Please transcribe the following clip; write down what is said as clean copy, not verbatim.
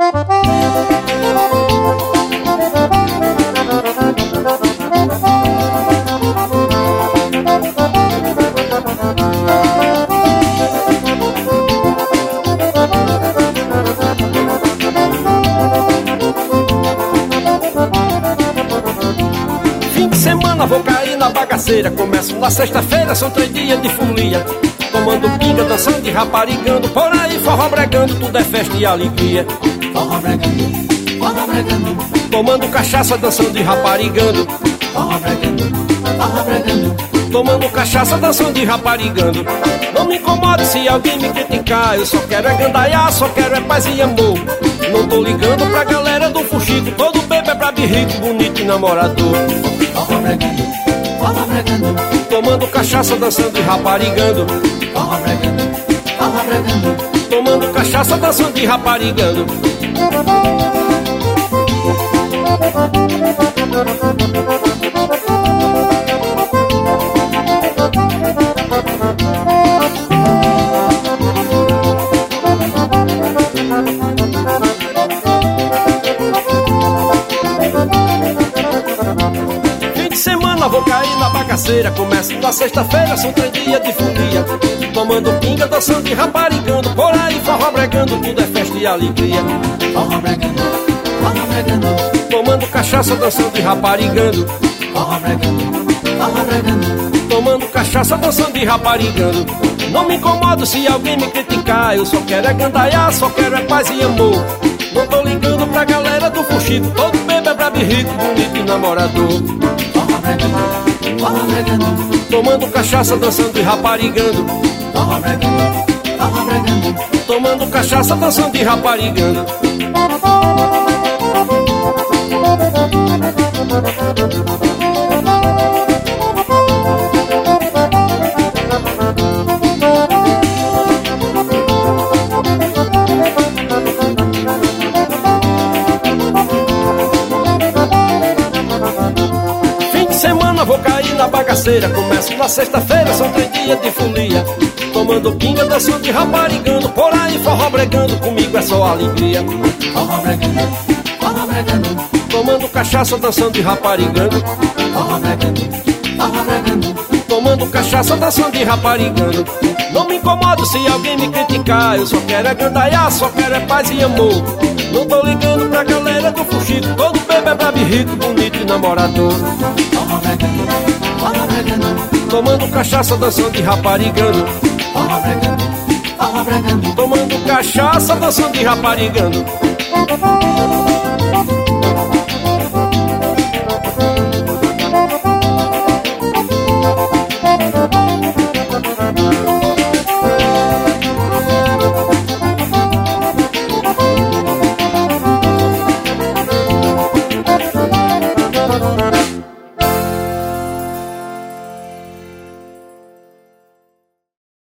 Fim de semana vou cair na bagaceira. Começo na sexta-feira, são 3 dias de folia. Tomando pinga, dançando e raparigando. Por aí forró bregando, tudo é festa e alegria. Forró bregando, forró bregando. Tomando cachaça, dançando e raparigando. Forró bregando, forró bregando. Tomando cachaça, dançando e raparigando. Não me incomode se alguém me criticar. Eu só quero é gandaiar, só quero é paz e amor. Não tô ligando pra galera do fuxico. Todo bebê é pra rico, bonito e namorador. Forró bregando, forró bregando. Tomando cachaça, dançando e raparigando. Forró bregando, forró bregando. Tomando cachaça, dançando e raparigando. Fim de semana vou cair na bagaceira. Começo na sexta-feira, são 3 dias de folia. Tomando pinga, dançando e raparigando. Por aí forró bregando, tudo é festa e alegria. Forró bregando, forró bregando. Tomando cachaça, dançando e raparigando. Forró bregando, forró bregando. Tomando cachaça, dançando e raparigando. Não me incomodo se alguém me criticar. Eu só quero é gandaiar, só quero é paz e amor. Não tô ligando pra galera do fuxico. Todo bebê é brabo e rico, bonito e namorador. Forró bregando, forró bregando. Tomando cachaça, dançando e raparigando. Forró bregando, forró bregando. Tomando cachaça, dançando e raparigando. Fim de semana vou cair na bagaceira. Começo na sexta-feira, são 3 dias de folia. Tomando pinga, dançando e raparigando. Por aí forró bregando, comigo é só alegria. Forró bregando, forró bregando. Tomando cachaça, dançando e raparigando. Forró bregando, forró bregando. Tomando cachaça, dançando e raparigando. Não me incomodo se alguém me criticar. Eu só quero é gandaiar, só quero é paz e amor. Não tô ligando pra galera do fuxico. Todo bebê é brabo e rico, bonito e namorador. Forró bregando, forró bregando. Tomando cachaça, dançando e raparigando. Forró bregando, forró bregando. Tomando cachaça, dançando e raparigando.